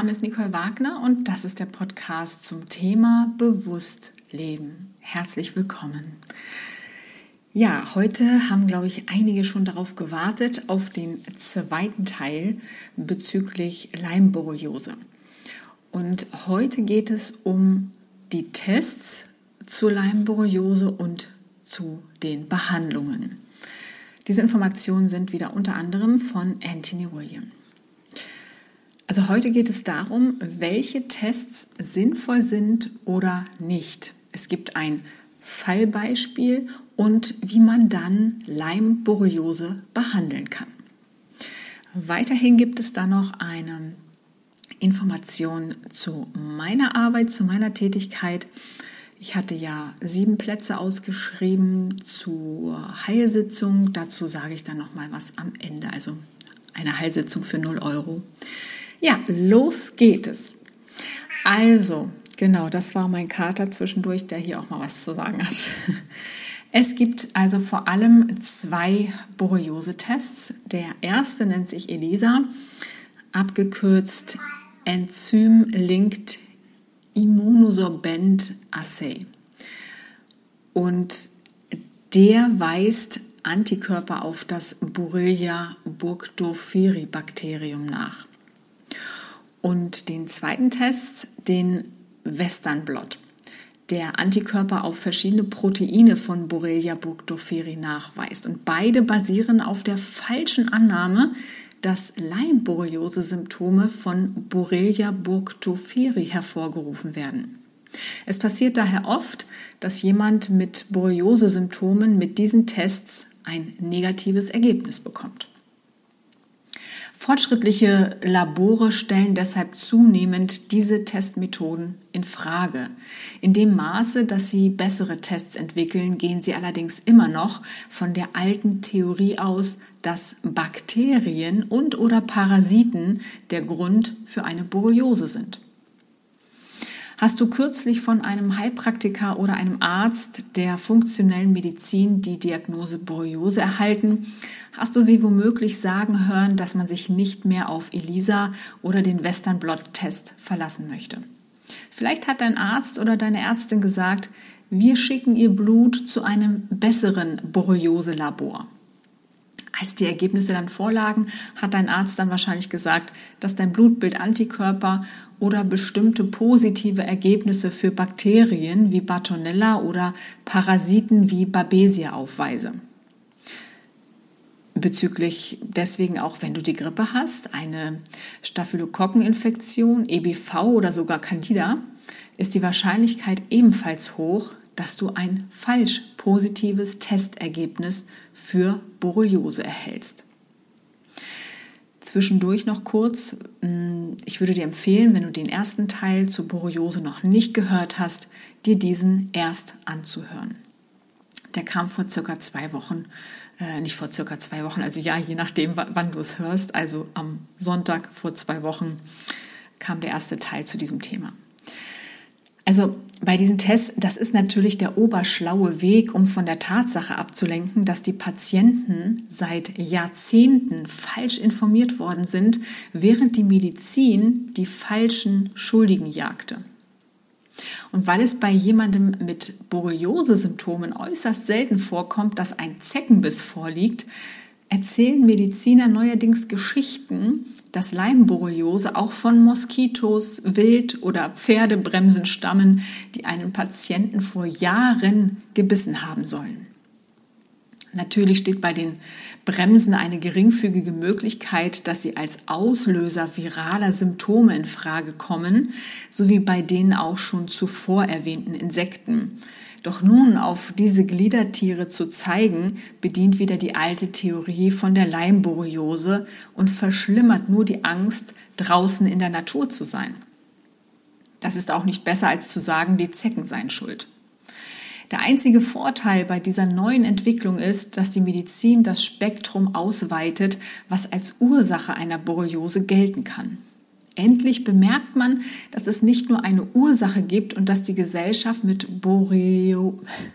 Name ist Nicole Wagner und das ist der Podcast zum Thema Bewusst Leben. Herzlich willkommen. Ja, heute haben, glaube ich, einige schon darauf gewartet, auf den zweiten Teil bezüglich Leimborreliose. Und heute geht es um die Tests zur Leimborreliose und zu den Behandlungen. Diese Informationen sind wieder unter anderem von Anthony William. Also heute geht es darum, welche Tests sinnvoll sind oder nicht. Es gibt ein Fallbeispiel und wie man dann Leimborreliose behandeln kann. Weiterhin gibt es dann noch eine Information zu meiner Arbeit, zu meiner Tätigkeit. Ich hatte ja 7 Plätze ausgeschrieben zur Heilsitzung. Dazu sage ich dann noch mal was am Ende. Also eine Heilsitzung für 0 Euro. Ja, los geht es. Also, genau, das war mein Kater zwischendurch, der hier auch mal was zu sagen hat. Es gibt also vor allem 2 Borreliose-Tests. Der erste nennt sich ELISA, abgekürzt Enzym Linked Immunosorbent Assay. Und der weist Antikörper auf das Borrelia burgdorferi Bakterium nach. Und den zweiten Test, den Western Blot, der Antikörper auf verschiedene Proteine von Borrelia burgdorferi nachweist. Und beide basieren auf der falschen Annahme, dass Leimborreliose-Symptome von Borrelia burgdorferi hervorgerufen werden. Es passiert daher oft, dass jemand mit Borreliose-Symptomen mit diesen Tests ein negatives Ergebnis bekommt. Fortschrittliche Labore stellen deshalb zunehmend diese Testmethoden in Frage. In dem Maße, dass sie bessere Tests entwickeln, gehen sie allerdings immer noch von der alten Theorie aus, dass Bakterien und/oder Parasiten der Grund für eine Borreliose sind. Hast du kürzlich von einem Heilpraktiker oder einem Arzt der funktionellen Medizin die Diagnose Borreliose erhalten? Hast du sie womöglich sagen hören, dass man sich nicht mehr auf ELISA oder den Western Blot-Test verlassen möchte? Vielleicht hat dein Arzt oder deine Ärztin gesagt, wir schicken ihr Blut zu einem besseren Borreliose-Labor. Als die Ergebnisse dann vorlagen, hat dein Arzt dann wahrscheinlich gesagt, dass dein Blutbild Antikörper oder bestimmte positive Ergebnisse für Bakterien wie Bartonella oder Parasiten wie Babesia aufweise. Bezüglich deswegen auch, wenn du die Grippe hast, eine Staphylokokkeninfektion, EBV oder sogar Candida, ist die Wahrscheinlichkeit ebenfalls hoch, dass du ein falsch positives Testergebnis für Borreliose erhältst. Zwischendurch noch kurz, ich würde dir empfehlen, wenn du den ersten Teil zur Borreliose noch nicht gehört hast, dir diesen erst anzuhören. Der kam vor circa 2 Wochen, nicht vor circa 2 Wochen, also ja, je nachdem, wann du es hörst, also am Sonntag vor 2 Wochen kam der erste Teil zu diesem Thema. Also bei diesen Tests, das ist natürlich der oberschlaue Weg, um von der Tatsache abzulenken, dass die Patienten seit Jahrzehnten falsch informiert worden sind, während die Medizin die falschen Schuldigen jagte. Und weil es bei jemandem mit Borreliose-Symptomen äußerst selten vorkommt, dass ein Zeckenbiss vorliegt, erzählen Mediziner neuerdings Geschichten, dass Leimborreliose auch von Moskitos, Wild- oder Pferdebremsen stammen, die einen Patienten vor Jahren gebissen haben sollen. Natürlich steht bei den Bremsen eine geringfügige Möglichkeit, dass sie als Auslöser viraler Symptome in Frage kommen, sowie bei den auch schon zuvor erwähnten Insekten. Doch nun auf diese Gliedertiere zu zeigen, bedient wieder die alte Theorie von der Leimborreliose und verschlimmert nur die Angst, draußen in der Natur zu sein. Das ist auch nicht besser, als zu sagen, die Zecken seien schuld. Der einzige Vorteil bei dieser neuen Entwicklung ist, dass die Medizin das Spektrum ausweitet, was als Ursache einer Borreliose gelten kann. Endlich bemerkt man, dass es nicht nur eine Ursache gibt und dass die Gesellschaft mit Borrelia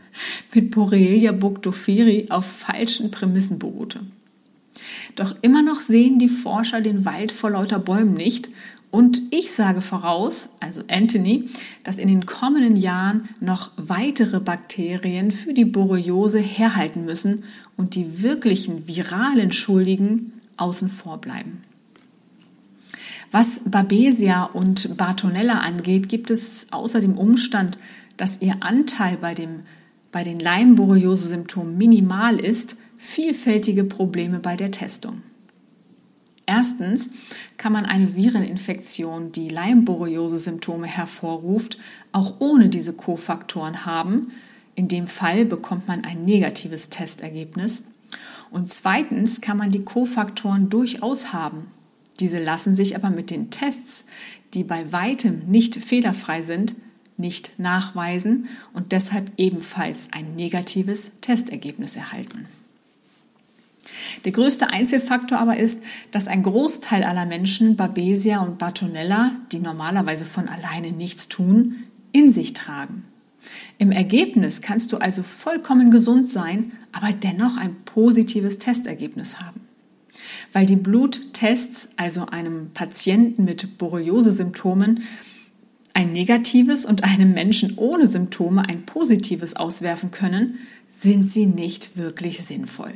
burgdorferi auf falschen Prämissen beruhte. Doch immer noch sehen die Forscher den Wald vor lauter Bäumen nicht Und ich sage voraus, also Anthony, dass in den kommenden Jahren noch weitere Bakterien für die Borreliose herhalten müssen und die wirklichen viralen Schuldigen außen vor bleiben. Was Babesia und Bartonella angeht, gibt es außer dem Umstand, dass ihr Anteil bei den Leimborreliose-Symptomen minimal ist, vielfältige Probleme bei der Testung. Erstens kann man eine Vireninfektion, die Leimborreliose-Symptome hervorruft, auch ohne diese Kofaktoren haben. In dem Fall bekommt man ein negatives Testergebnis. Und zweitens kann man die Kofaktoren durchaus haben. Diese lassen sich aber mit den Tests, die bei weitem nicht fehlerfrei sind, nicht nachweisen und deshalb ebenfalls ein negatives Testergebnis erhalten. Der größte Einzelfaktor aber ist, dass ein Großteil aller Menschen Babesia und Bartonella, die normalerweise von alleine nichts tun, in sich tragen. Im Ergebnis kannst du also vollkommen gesund sein, aber dennoch ein positives Testergebnis haben. Weil die Bluttests also einem Patienten mit Borreliose-Symptomen ein negatives und einem Menschen ohne Symptome ein positives auswerfen können, sind sie nicht wirklich sinnvoll.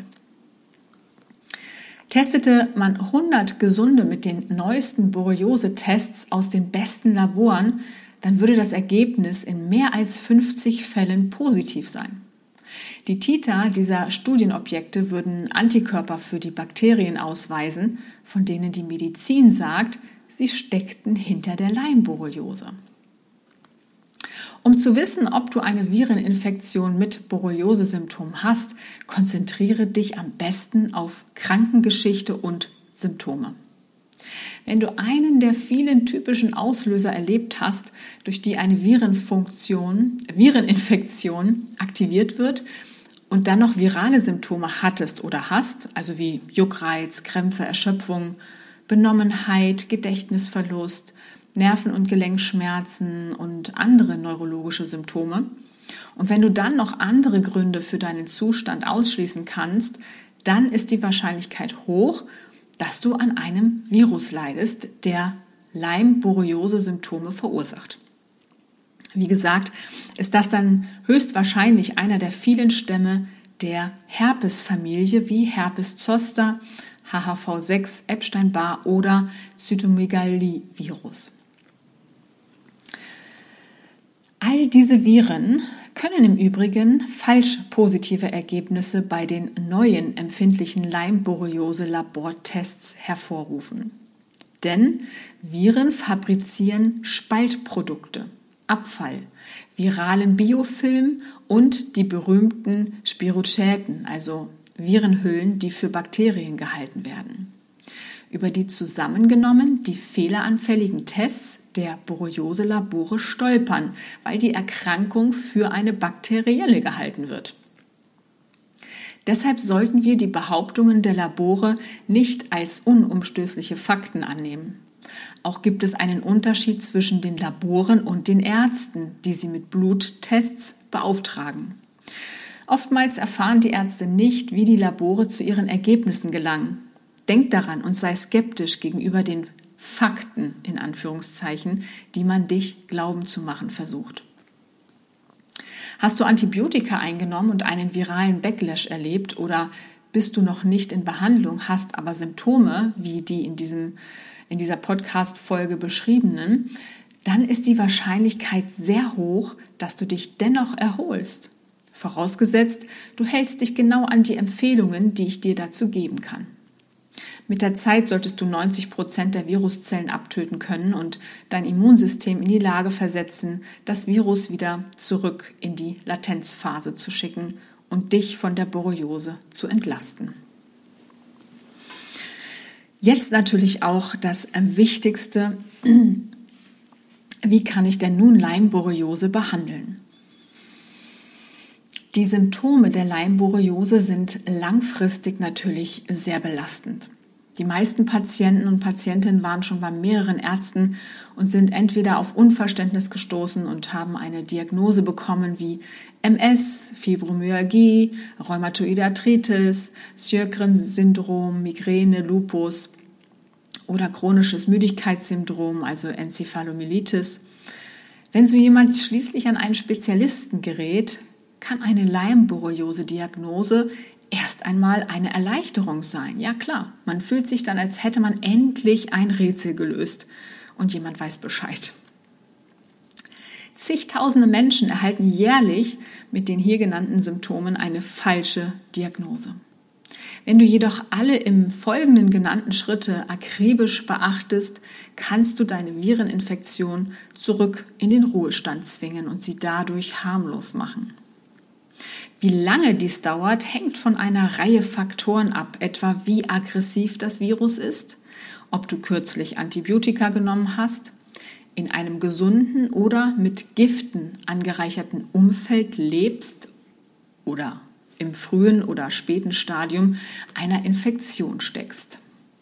Testete man 100 Gesunde mit den neuesten Borreliose-Tests aus den besten Laboren, dann würde das Ergebnis in mehr als 50 Fällen positiv sein. Die Titer dieser Studienobjekte würden Antikörper für die Bakterien ausweisen, von denen die Medizin sagt, sie steckten hinter der Leimborreliose. Um zu wissen, ob du eine Vireninfektion mit Borreliose-Symptomen hast, konzentriere dich am besten auf Krankengeschichte und Symptome. Wenn du einen der vielen typischen Auslöser erlebt hast, durch die eine Vireninfektion aktiviert wird und dann noch virale Symptome hattest oder hast, also wie Juckreiz, Krämpfe, Erschöpfung, Benommenheit, Gedächtnisverlust, Nerven- und Gelenkschmerzen und andere neurologische Symptome. Und wenn du dann noch andere Gründe für deinen Zustand ausschließen kannst, dann ist die Wahrscheinlichkeit hoch, dass du an einem Virus leidest, der Leimborreliose-Symptome verursacht. Wie gesagt, ist das dann höchstwahrscheinlich einer der vielen Stämme der Herpesfamilie wie Herpes zoster, HHV6, Epstein-Barr oder Cytomegalovirus. All diese Viren können im Übrigen falsch positive Ergebnisse bei den neuen empfindlichen Leimborreliose-Labortests hervorrufen. Denn Viren fabrizieren Spaltprodukte, Abfall, viralen Biofilm und die berühmten Spirochäten, also Virenhüllen, die für Bakterien gehalten werden. Über die zusammengenommen die fehleranfälligen Tests der Borreliose-Labore stolpern, weil die Erkrankung für eine bakterielle gehalten wird. Deshalb sollten wir die Behauptungen der Labore nicht als unumstößliche Fakten annehmen. Auch gibt es einen Unterschied zwischen den Laboren und den Ärzten, die sie mit Bluttests beauftragen. Oftmals erfahren die Ärzte nicht, wie die Labore zu ihren Ergebnissen gelangen. Denk daran und sei skeptisch gegenüber den Fakten, in Anführungszeichen, die man dich glauben zu machen versucht. Hast du Antibiotika eingenommen und einen viralen Backlash erlebt oder bist du noch nicht in Behandlung, hast aber Symptome, wie die in dieser Podcast-Folge beschriebenen, dann ist die Wahrscheinlichkeit sehr hoch, dass du dich dennoch erholst. Vorausgesetzt, du hältst dich genau an die Empfehlungen, die ich dir dazu geben kann. Mit der Zeit solltest du 90% der Viruszellen abtöten können und dein Immunsystem in die Lage versetzen, das Virus wieder zurück in die Latenzphase zu schicken und dich von der Borreliose zu entlasten. Jetzt natürlich auch das Wichtigste, wie kann ich denn nun Leimborreliose behandeln? Die Symptome der Leimborreliose sind langfristig natürlich sehr belastend. Die meisten Patienten und Patientinnen waren schon bei mehreren Ärzten und sind entweder auf Unverständnis gestoßen und haben eine Diagnose bekommen wie MS, Fibromyalgie, Rheumatoide Arthritis, Sjögrens-Syndrom, Migräne, Lupus oder chronisches Müdigkeitssyndrom, also Enzephalomyelitis. Wenn so jemand schließlich an einen Spezialisten gerät, kann eine Leimborreliose-Diagnose erst einmal eine Erleichterung sein. Ja klar, man fühlt sich dann, als hätte man endlich ein Rätsel gelöst und jemand weiß Bescheid. Zigtausende Menschen erhalten jährlich mit den hier genannten Symptomen eine falsche Diagnose. Wenn du jedoch alle im Folgenden genannten Schritte akribisch beachtest, kannst du deine Vireninfektion zurück in den Ruhestand zwingen und sie dadurch harmlos machen. Wie lange dies dauert, hängt von einer Reihe Faktoren ab, etwa wie aggressiv das Virus ist, ob du kürzlich Antibiotika genommen hast, in einem gesunden oder mit Giften angereicherten Umfeld lebst oder im frühen oder späten Stadium einer Infektion steckst.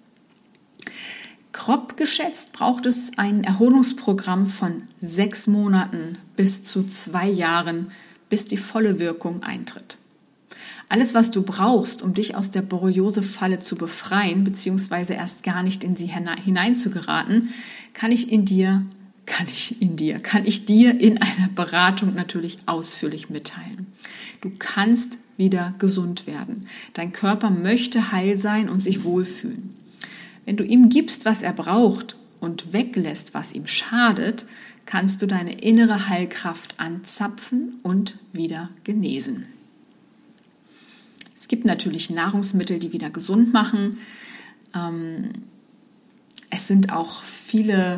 Grob geschätzt braucht es ein Erholungsprogramm von 6 Monaten bis zu 2 Jahren, bis die volle Wirkung eintritt. Alles, was du brauchst, um dich aus der Borreliose-Falle zu befreien, beziehungsweise erst gar nicht in sie hineinzugeraten, kann ich dir in einer Beratung natürlich ausführlich mitteilen. Du kannst wieder gesund werden. Dein Körper möchte heil sein und sich wohlfühlen. Wenn du ihm gibst, was er braucht und weglässt, was ihm schadet, kannst du deine innere Heilkraft anzapfen und wieder genesen. Es gibt natürlich Nahrungsmittel, die wieder gesund machen. Es sind auch viele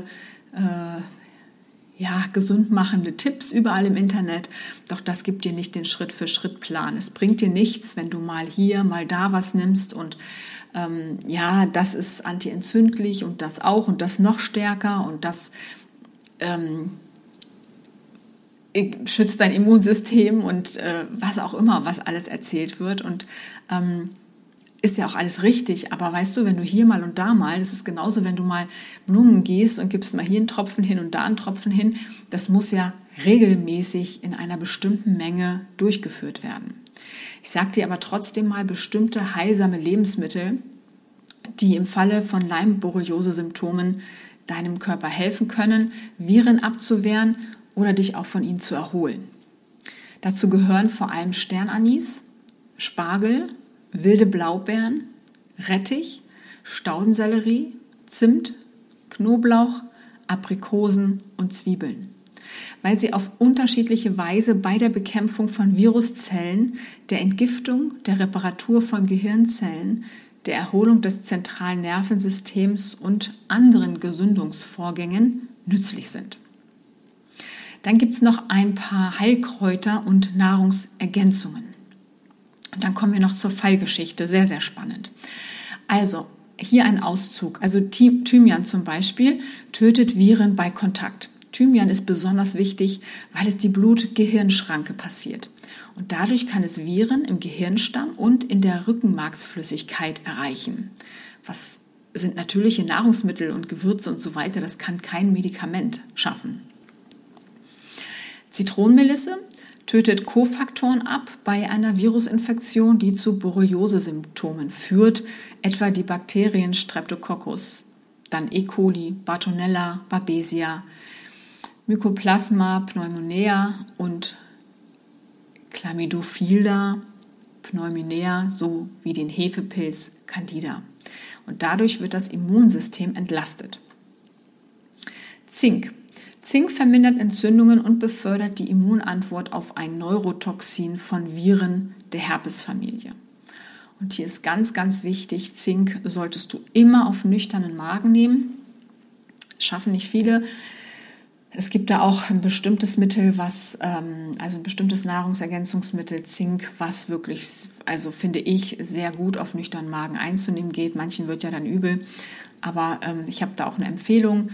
gesund machende Tipps überall im Internet, doch das gibt dir nicht den Schritt-für-Schritt-Plan. Es bringt dir nichts, wenn du mal hier, mal da was nimmst und das ist antientzündlich und das auch und das noch stärker und das schützt dein Immunsystem und was auch immer, was alles erzählt wird und ist ja auch alles richtig, aber weißt du, wenn du hier mal und da mal, das ist genauso, wenn du mal Blumen gießt und gibst mal hier einen Tropfen hin und da einen Tropfen hin, das muss ja regelmäßig in einer bestimmten Menge durchgeführt werden. Ich sage dir aber trotzdem mal bestimmte heilsame Lebensmittel, die im Falle von Leimborreliose-Symptomen deinem Körper helfen können, Viren abzuwehren oder dich auch von ihnen zu erholen. Dazu gehören vor allem Sternanis, Spargel, wilde Blaubeeren, Rettich, Staudensellerie, Zimt, Knoblauch, Aprikosen und Zwiebeln, weil sie auf unterschiedliche Weise bei der Bekämpfung von Viruszellen, der Entgiftung, der Reparatur von Gehirnzellen, der Erholung des zentralen Nervensystems und anderen Gesundungsvorgängen nützlich sind. Dann gibt es noch ein paar Heilkräuter und Nahrungsergänzungen. Und dann kommen wir noch zur Fallgeschichte, sehr, sehr spannend. Also hier ein Auszug, also Thymian zum Beispiel tötet Viren bei Kontakt. Thymian ist besonders wichtig, weil es die Blut-Gehirn-Schranke passiert. Und dadurch kann es Viren im Gehirnstamm und in der Rückenmarksflüssigkeit erreichen. Was sind natürliche Nahrungsmittel und Gewürze und so weiter, das kann kein Medikament schaffen. Zitronenmelisse tötet Kofaktoren ab bei einer Virusinfektion, die zu Borreliose-Symptomen führt, etwa die Bakterien Streptococcus, dann E. coli, Bartonella, Babesia, Mycoplasma pneumonea und Chlamydophila pneumonea sowie den Hefepilz Candida. Und dadurch wird das Immunsystem entlastet. Zink. Zink vermindert Entzündungen und befördert die Immunantwort auf ein Neurotoxin von Viren der Herpesfamilie. Und hier ist ganz, ganz wichtig, Zink solltest du immer auf nüchternen Magen nehmen. Schaffen nicht viele. Es gibt da auch ein bestimmtes Mittel, ein bestimmtes Nahrungsergänzungsmittel, Zink, was wirklich, also finde ich, sehr gut auf nüchternen Magen einzunehmen geht. Manchen wird ja dann übel, aber ich habe da auch eine Empfehlung.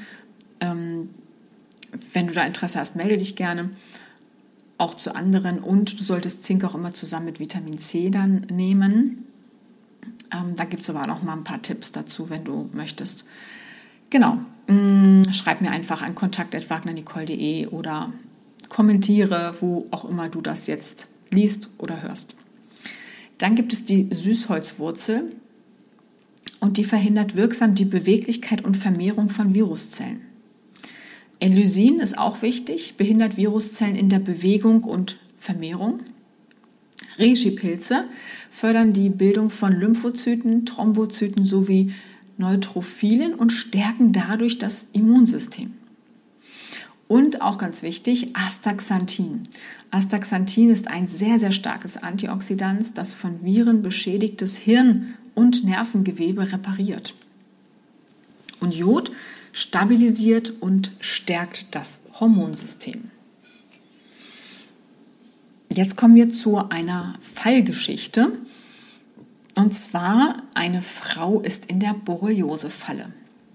Wenn du da Interesse hast, melde dich gerne, auch zu anderen. Und du solltest Zink auch immer zusammen mit Vitamin C dann nehmen. Da gibt es aber auch noch mal ein paar Tipps dazu, wenn du möchtest. Genau, schreib mir einfach an kontakt@wagnernicole.de oder kommentiere, wo auch immer du das jetzt liest oder hörst. Dann gibt es die Süßholzwurzel. und die verhindert wirksam die Beweglichkeit und Vermehrung von Viruszellen. Elysin ist auch wichtig, behindert Viruszellen in der Bewegung und Vermehrung. Reishi-Pilze fördern die Bildung von Lymphozyten, Thrombozyten sowie Neutrophilen und stärken dadurch das Immunsystem. Und auch ganz wichtig, Astaxanthin. Astaxanthin ist ein sehr, sehr starkes Antioxidant, das von Viren beschädigtes Hirn- und Nervengewebe repariert. Und Jod stabilisiert und stärkt das Hormonsystem. Jetzt kommen wir zu einer Fallgeschichte. Und zwar, eine Frau ist in der Borreliose-Falle.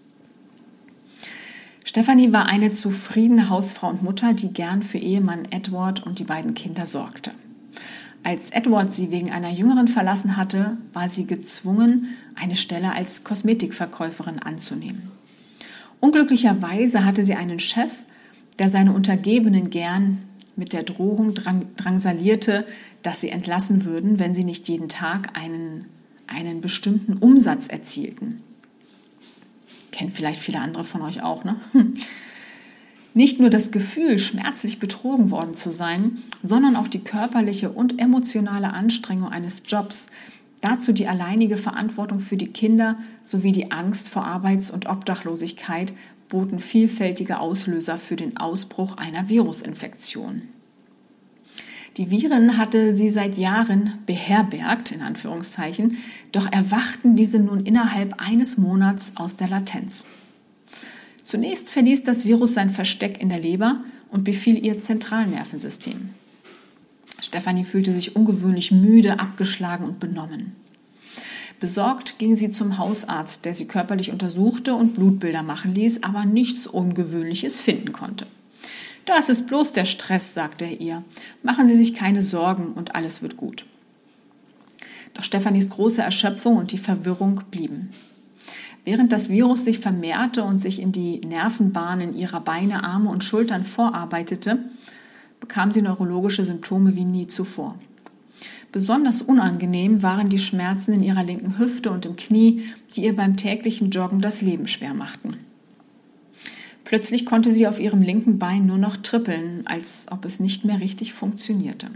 Stefanie war eine zufriedene Hausfrau und Mutter, die gern für Ehemann Edward und die beiden Kinder sorgte. Als Edward sie wegen einer Jüngeren verlassen hatte, war sie gezwungen, eine Stelle als Kosmetikverkäuferin anzunehmen. Unglücklicherweise hatte sie einen Chef, der seine Untergebenen gern mit der Drohung drangsalierte, dass sie entlassen würden, wenn sie nicht jeden Tag einen bestimmten Umsatz erzielten. Kennt vielleicht viele andere von euch auch, ne? Nicht nur das Gefühl, schmerzlich betrogen worden zu sein, sondern auch die körperliche und emotionale Anstrengung eines Jobs, dazu die alleinige Verantwortung für die Kinder sowie die Angst vor Arbeits- und Obdachlosigkeit boten vielfältige Auslöser für den Ausbruch einer Virusinfektion. Die Viren hatte sie seit Jahren beherbergt, in Anführungszeichen, doch erwachten diese nun innerhalb eines Monats aus der Latenz. Zunächst verließ das Virus sein Versteck in der Leber und befiel ihr Zentralnervensystem. Stefanie fühlte sich ungewöhnlich müde, abgeschlagen und benommen. Besorgt ging sie zum Hausarzt, der sie körperlich untersuchte und Blutbilder machen ließ, aber nichts Ungewöhnliches finden konnte. Das ist bloß der Stress, sagte er ihr. Machen Sie sich keine Sorgen und alles wird gut. Doch Stefanis große Erschöpfung und die Verwirrung blieben. Während das Virus sich vermehrte und sich in die Nervenbahnen ihrer Beine, Arme und Schultern vorarbeitete, bekam sie neurologische Symptome wie nie zuvor. Besonders unangenehm waren die Schmerzen in ihrer linken Hüfte und im Knie, die ihr beim täglichen Joggen das Leben schwer machten. Plötzlich konnte sie auf ihrem linken Bein nur noch trippeln, als ob es nicht mehr richtig funktionierte.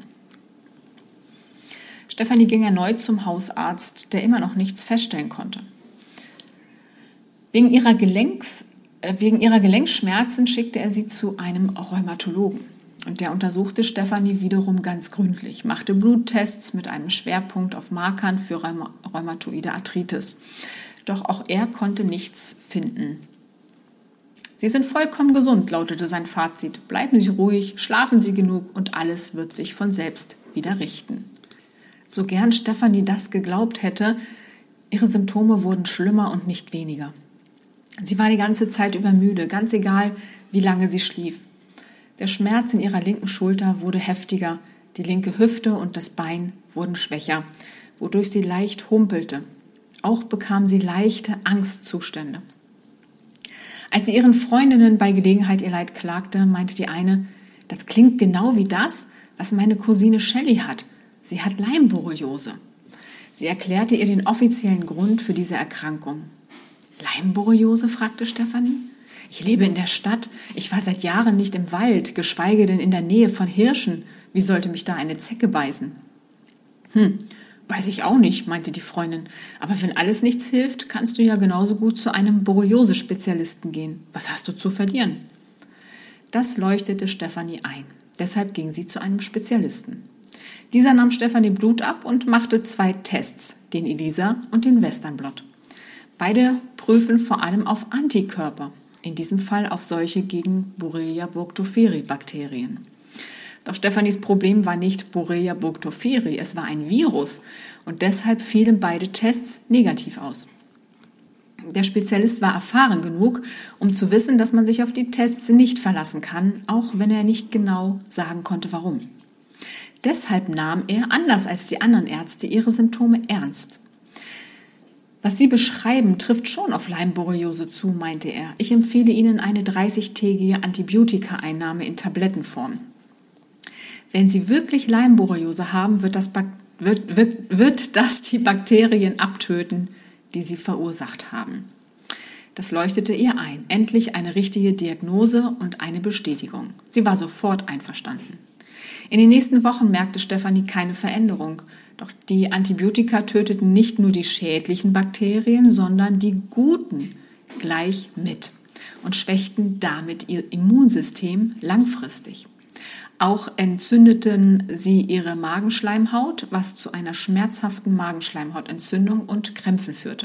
Stefanie ging erneut zum Hausarzt, der immer noch nichts feststellen konnte. Wegen ihrer Gelenkschmerzen schickte er sie zu einem Rheumatologen. Und der untersuchte Stefanie wiederum ganz gründlich, machte Bluttests mit einem Schwerpunkt auf Markern für rheumatoide Arthritis. Doch auch er konnte nichts finden. Sie sind vollkommen gesund, lautete sein Fazit. Bleiben Sie ruhig, schlafen Sie genug und alles wird sich von selbst wieder richten. So gern Stefanie das geglaubt hätte, ihre Symptome wurden schlimmer und nicht weniger. Sie war die ganze Zeit über müde, ganz egal, wie lange sie schlief. Der Schmerz in ihrer linken Schulter wurde heftiger, die linke Hüfte und das Bein wurden schwächer, wodurch sie leicht humpelte. Auch bekam sie leichte Angstzustände. Als sie ihren Freundinnen bei Gelegenheit ihr Leid klagte, meinte die eine, das klingt genau wie das, was meine Cousine Shelley hat. Sie hat Leimborreliose. Sie erklärte ihr den offiziellen Grund für diese Erkrankung. Leimborreliose? Fragte Stefanie. Ich lebe in der Stadt. Ich war seit Jahren nicht im Wald, geschweige denn in der Nähe von Hirschen. Wie sollte mich da eine Zecke beißen? Weiß ich auch nicht, meinte die Freundin. Aber wenn alles nichts hilft, kannst du ja genauso gut zu einem Borreliose-Spezialisten gehen. Was hast du zu verlieren? Das leuchtete Stefanie ein. Deshalb ging sie zu einem Spezialisten. Dieser nahm Stefanie Blut ab und machte 2 Tests, den ELISA und den Western Blot. Beide prüfen vor allem auf Antikörper, in diesem Fall auf solche gegen Borrelia burgdorferi Bakterien. Doch Stefanis Problem war nicht Borrelia burgdorferi, es war ein Virus und deshalb fielen beide Tests negativ aus. Der Spezialist war erfahren genug, um zu wissen, dass man sich auf die Tests nicht verlassen kann, auch wenn er nicht genau sagen konnte, warum. Deshalb nahm er, anders als die anderen Ärzte, ihre Symptome ernst. Was Sie beschreiben, trifft schon auf Leimborreliose zu, meinte er. Ich empfehle Ihnen eine 30-tägige Antibiotika-Einnahme in Tablettenform. Wenn Sie wirklich Leimborreliose haben, wird das die Bakterien abtöten, die sie verursacht haben. Das leuchtete ihr ein. Endlich eine richtige Diagnose und eine Bestätigung. Sie war sofort einverstanden. In den nächsten Wochen merkte Stefanie keine Veränderung. Doch die Antibiotika töteten nicht nur die schädlichen Bakterien, sondern die guten gleich mit und schwächten damit ihr Immunsystem langfristig. Auch entzündeten sie ihre Magenschleimhaut, was zu einer schmerzhaften Magenschleimhautentzündung und Krämpfen führte.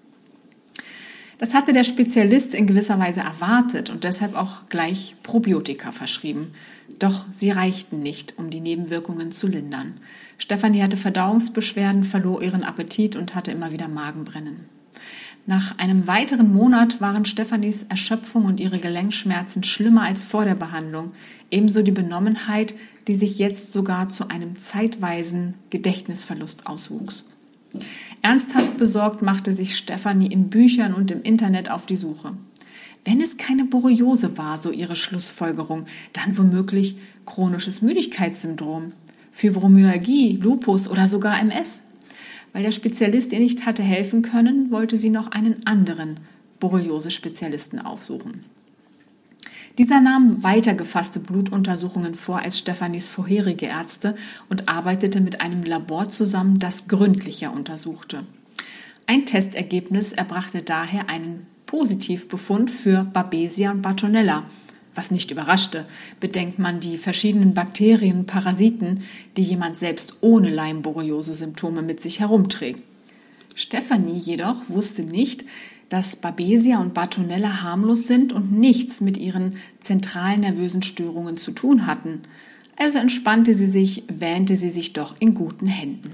Das hatte der Spezialist in gewisser Weise erwartet und deshalb auch gleich Probiotika verschrieben. Doch sie reichten nicht, um die Nebenwirkungen zu lindern. Stefanie hatte Verdauungsbeschwerden, verlor ihren Appetit und hatte immer wieder Magenbrennen. Nach einem weiteren Monat waren Stefanies Erschöpfung und ihre Gelenkschmerzen schlimmer als vor der Behandlung. Ebenso die Benommenheit, die sich jetzt sogar zu einem zeitweisen Gedächtnisverlust auswuchs. Ernsthaft besorgt machte sich Stefanie in Büchern und im Internet auf die Suche. Wenn es keine Borreliose war, so ihre Schlussfolgerung, dann womöglich chronisches Müdigkeitssyndrom, Fibromyalgie, Lupus oder sogar MS. Weil der Spezialist ihr nicht hatte helfen können, wollte sie noch einen anderen Borreliose-Spezialisten aufsuchen. Dieser nahm weiter gefasste Blutuntersuchungen vor als Stefanies vorherige Ärzte und arbeitete mit einem Labor zusammen, das gründlicher untersuchte. Ein Testergebnis erbrachte daher einen Positivbefund für Babesia und Bartonella, was nicht überraschte, bedenkt man die verschiedenen Bakterien und Parasiten, die jemand selbst ohne Leimborreliose-Symptome mit sich herumträgt. Stefanie jedoch wusste nicht, dass Babesia und Bartonella harmlos sind und nichts mit ihren zentralen nervösen Störungen zu tun hatten. Also entspannte sie sich, wähnte sie sich doch in guten Händen.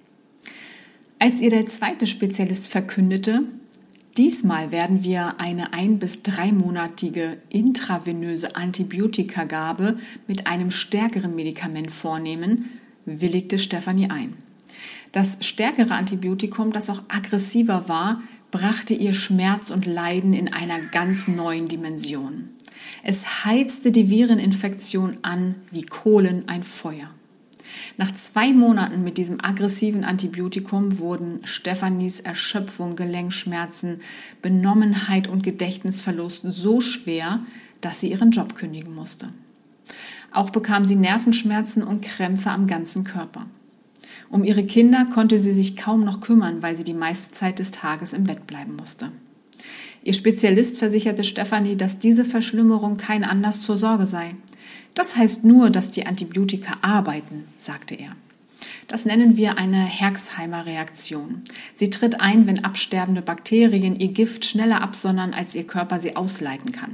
Als ihr der zweite Spezialist verkündete, diesmal werden wir eine 1- bis 3-monatige intravenöse Antibiotikagabe mit einem stärkeren Medikament vornehmen, willigte Stefanie ein. Das stärkere Antibiotikum, das auch aggressiver war, brachte ihr Schmerz und Leiden in einer ganz neuen Dimension. Es heizte die Vireninfektion an wie Kohlen ein Feuer. Nach 2 Monaten mit diesem aggressiven Antibiotikum wurden Stefanies Erschöpfung, Gelenkschmerzen, Benommenheit und Gedächtnisverlust so schwer, dass sie ihren Job kündigen musste. Auch bekam sie Nervenschmerzen und Krämpfe am ganzen Körper. Um ihre Kinder konnte sie sich kaum noch kümmern, weil sie die meiste Zeit des Tages im Bett bleiben musste. Ihr Spezialist versicherte Stefanie, dass diese Verschlimmerung kein Anlass zur Sorge sei. Das heißt nur, dass die Antibiotika arbeiten, sagte er. Das nennen wir eine Herxheimer-Reaktion. Sie tritt ein, wenn absterbende Bakterien ihr Gift schneller absondern, als ihr Körper sie ausleiten kann.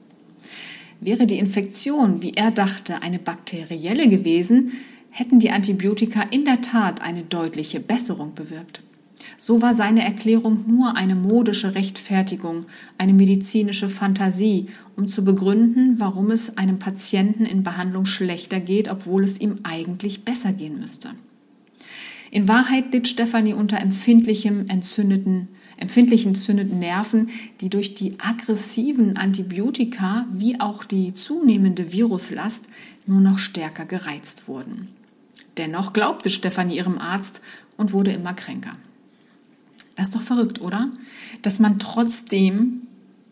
Wäre die Infektion, wie er dachte, eine bakterielle gewesen, hätten die Antibiotika in der Tat eine deutliche Besserung bewirkt. So war seine Erklärung nur eine modische Rechtfertigung, eine medizinische Fantasie, um zu begründen, warum es einem Patienten in Behandlung schlechter geht, obwohl es ihm eigentlich besser gehen müsste. In Wahrheit litt Stefanie unter empfindlichen entzündeten Nerven, die durch die aggressiven Antibiotika wie auch die zunehmende Viruslast nur noch stärker gereizt wurden. Dennoch glaubte Stefanie ihrem Arzt und wurde immer kränker. Das ist doch verrückt, oder? Dass man trotzdem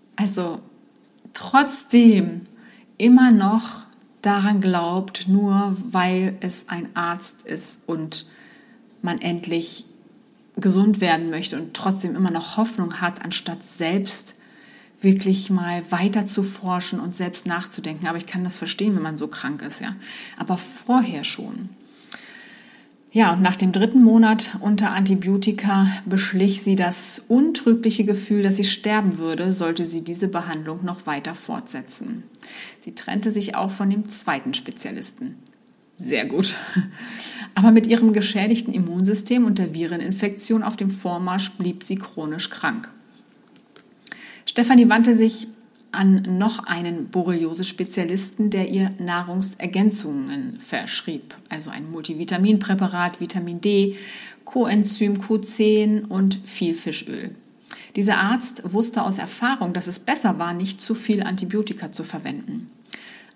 immer noch daran glaubt, nur weil es ein Arzt ist und man endlich gesund werden möchte und trotzdem immer noch Hoffnung hat, anstatt selbst wirklich mal weiter zu forschen und selbst nachzudenken. Aber ich kann das verstehen, wenn man so krank ist, ja. Aber vorher schon. Ja, und nach dem 3. Monat unter Antibiotika beschlich sie das untrügliche Gefühl, dass sie sterben würde, sollte sie diese Behandlung noch weiter fortsetzen. Sie trennte sich auch von dem zweiten Spezialisten. Sehr gut. Aber mit ihrem geschädigten Immunsystem und der Vireninfektion auf dem Vormarsch blieb sie chronisch krank. Stefanie wandte sich an noch einen Borreliose-Spezialisten, der ihr Nahrungsergänzungen verschrieb, also ein Multivitaminpräparat, Vitamin D, Coenzym Q10 und viel Fischöl. Dieser Arzt wusste aus Erfahrung, dass es besser war, nicht zu viel Antibiotika zu verwenden.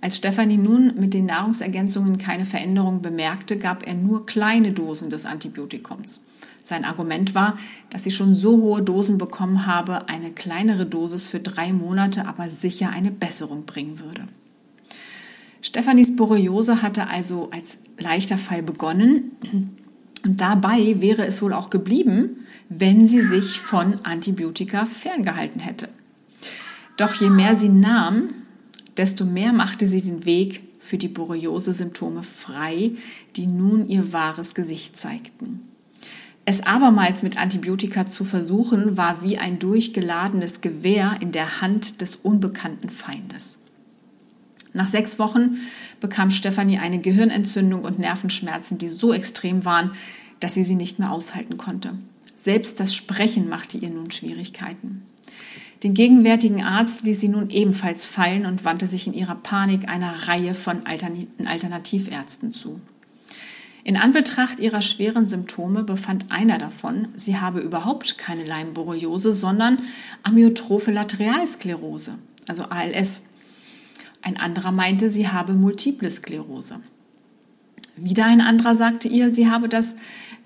Als Stefanie nun mit den Nahrungsergänzungen keine Veränderung bemerkte, gab er nur kleine Dosen des Antibiotikums. Sein Argument war, dass sie schon so hohe Dosen bekommen habe, eine kleinere Dosis für 3 Monate aber sicher eine Besserung bringen würde. Stefanis Borreliose hatte also als leichter Fall begonnen und dabei wäre es wohl auch geblieben, wenn sie sich von Antibiotika ferngehalten hätte. Doch je mehr sie nahm, desto mehr machte sie den Weg für die Borreliose-Symptome frei, die nun ihr wahres Gesicht zeigten. Es abermals mit Antibiotika zu versuchen, war wie ein durchgeladenes Gewehr in der Hand des unbekannten Feindes. Nach 6 Wochen bekam Stefanie eine Gehirnentzündung und Nervenschmerzen, die so extrem waren, dass sie nicht mehr aushalten konnte. Selbst das Sprechen machte ihr nun Schwierigkeiten. Den gegenwärtigen Arzt ließ sie nun ebenfalls fallen und wandte sich in ihrer Panik einer Reihe von Alternativärzten zu. In Anbetracht ihrer schweren Symptome befand einer davon, sie habe überhaupt keine Leimborreliose, sondern Amyotrophe Lateralsklerose, also ALS. Ein anderer meinte, sie habe Multiple Sklerose. Wieder ein anderer sagte ihr, sie habe das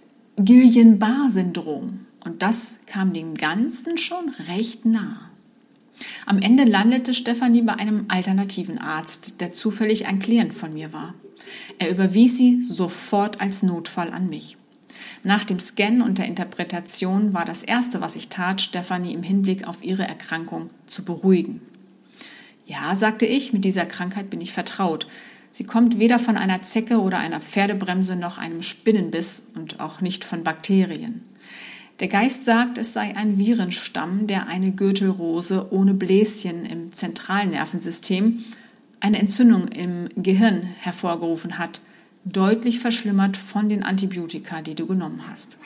Guillain-Barré-Syndrom. Und das kam dem Ganzen schon recht nah. Am Ende landete Stefanie bei einem alternativen Arzt, der zufällig ein Klient von mir war. Er überwies sie sofort als Notfall an mich. Nach dem Scan und der Interpretation war das Erste, was ich tat, Stefanie im Hinblick auf ihre Erkrankung zu beruhigen. Ja, sagte ich, mit dieser Krankheit bin ich vertraut. Sie kommt weder von einer Zecke oder einer Pferdebremse noch einem Spinnenbiss und auch nicht von Bakterien. Der Geist sagt, es sei ein Virenstamm, der eine Gürtelrose ohne Bläschen im Zentralnervensystem, eine Entzündung im Gehirn hervorgerufen hat, deutlich verschlimmert von den Antibiotika, die du genommen hast.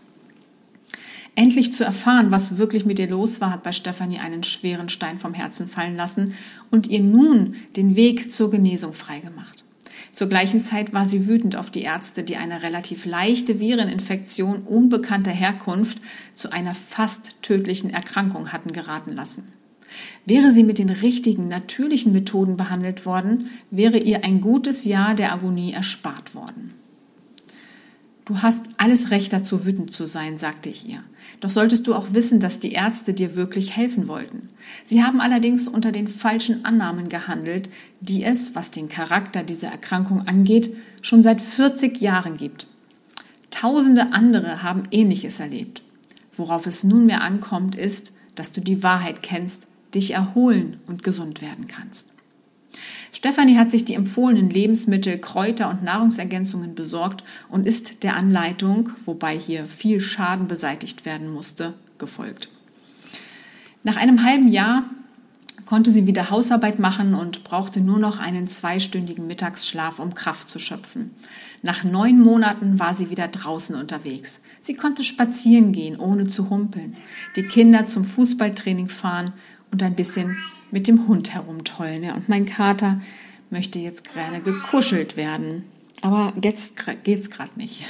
Endlich zu erfahren, was wirklich mit ihr los war, hat bei Stefanie einen schweren Stein vom Herzen fallen lassen und ihr nun den Weg zur Genesung freigemacht. Zur gleichen Zeit war sie wütend auf die Ärzte, die eine relativ leichte Vireninfektion unbekannter Herkunft zu einer fast tödlichen Erkrankung hatten geraten lassen. Wäre sie mit den richtigen, natürlichen Methoden behandelt worden, wäre ihr ein gutes Jahr der Agonie erspart worden. Du hast alles Recht dazu, wütend zu sein, sagte ich ihr. Doch solltest du auch wissen, dass die Ärzte dir wirklich helfen wollten. Sie haben allerdings unter den falschen Annahmen gehandelt, die es, was den Charakter dieser Erkrankung angeht, schon seit 40 Jahren gibt. Tausende andere haben Ähnliches erlebt. Worauf es nunmehr ankommt, ist, dass du die Wahrheit kennst, dich erholen und gesund werden kannst. Stefanie hat sich die empfohlenen Lebensmittel, Kräuter und Nahrungsergänzungen besorgt und ist der Anleitung, wobei hier viel Schaden beseitigt werden musste, gefolgt. Nach einem halben Jahr konnte sie wieder Hausarbeit machen und brauchte nur noch einen 2-stündigen Mittagsschlaf, um Kraft zu schöpfen. Nach 9 Monaten war sie wieder draußen unterwegs. Sie konnte spazieren gehen, ohne zu humpeln, die Kinder zum Fußballtraining fahren und ein bisschen mit dem Hund herumtollen. Ja, und mein Kater möchte jetzt gerne gekuschelt werden, aber jetzt geht's gerade nicht.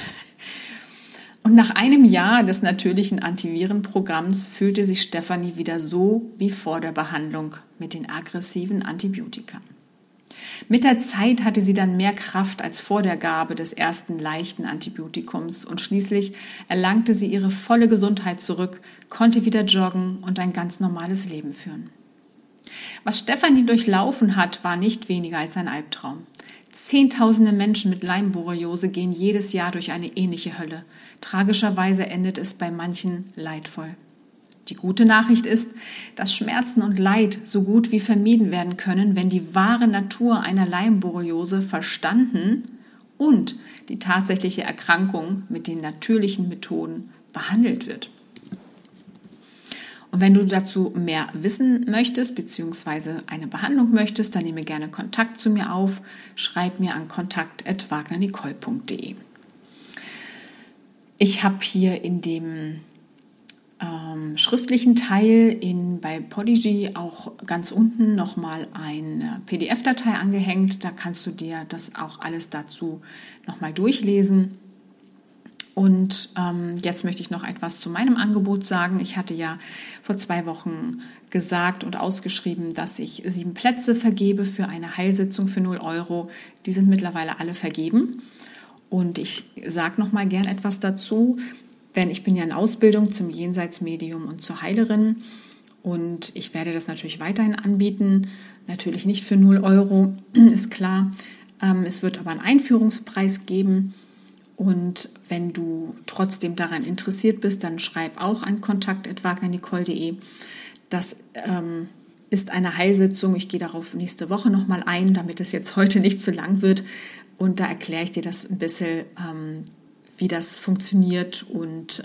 Und nach einem Jahr des natürlichen Antivirenprogramms fühlte sich Stefanie wieder so wie vor der Behandlung mit den aggressiven Antibiotika. Mit der Zeit hatte sie dann mehr Kraft als vor der Gabe des ersten leichten Antibiotikums und schließlich erlangte sie ihre volle Gesundheit zurück, konnte wieder joggen und ein ganz normales Leben führen. Was Stefanie durchlaufen hat, war nicht weniger als ein Albtraum. Zehntausende Menschen mit Leimborreliose gehen jedes Jahr durch eine ähnliche Hölle. Tragischerweise endet es bei manchen leidvoll. Die gute Nachricht ist, dass Schmerzen und Leid so gut wie vermieden werden können, wenn die wahre Natur einer Leimborreliose verstanden und die tatsächliche Erkrankung mit den natürlichen Methoden behandelt wird. Und wenn du dazu mehr wissen möchtest bzw. eine Behandlung möchtest, dann nehme gerne Kontakt zu mir auf. Schreib mir an kontakt@wagnernicole.de. Ich habe hier in dem schriftlichen Teil bei Podigy auch ganz unten nochmal eine PDF-Datei angehängt. Da kannst du dir das auch alles dazu nochmal durchlesen. Und jetzt möchte ich noch etwas zu meinem Angebot sagen. Ich hatte ja vor 2 Wochen gesagt und ausgeschrieben, dass ich 7 Plätze vergebe für eine Heilsitzung für 0 Euro. Die sind mittlerweile alle vergeben. Und ich sage noch mal gern etwas dazu, denn ich bin ja in Ausbildung zum Jenseitsmedium und zur Heilerin. Und ich werde das natürlich weiterhin anbieten. Natürlich nicht für 0 Euro, ist klar. Es wird aber einen Einführungspreis geben. Und wenn du trotzdem daran interessiert bist, dann schreib auch an kontakt@wagnernicole.de. Das ist eine Heilsitzung. Ich gehe darauf nächste Woche nochmal ein, damit es jetzt heute nicht zu lang wird. Und da erkläre ich dir das ein bisschen, wie das funktioniert und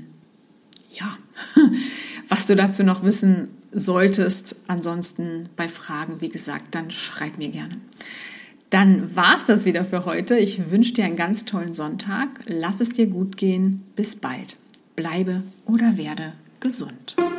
was du dazu noch wissen solltest. Ansonsten bei Fragen, wie gesagt, dann schreib mir gerne. Dann war's das wieder für heute. Ich wünsche dir einen ganz tollen Sonntag. Lass es dir gut gehen. Bis bald. Bleibe oder werde gesund.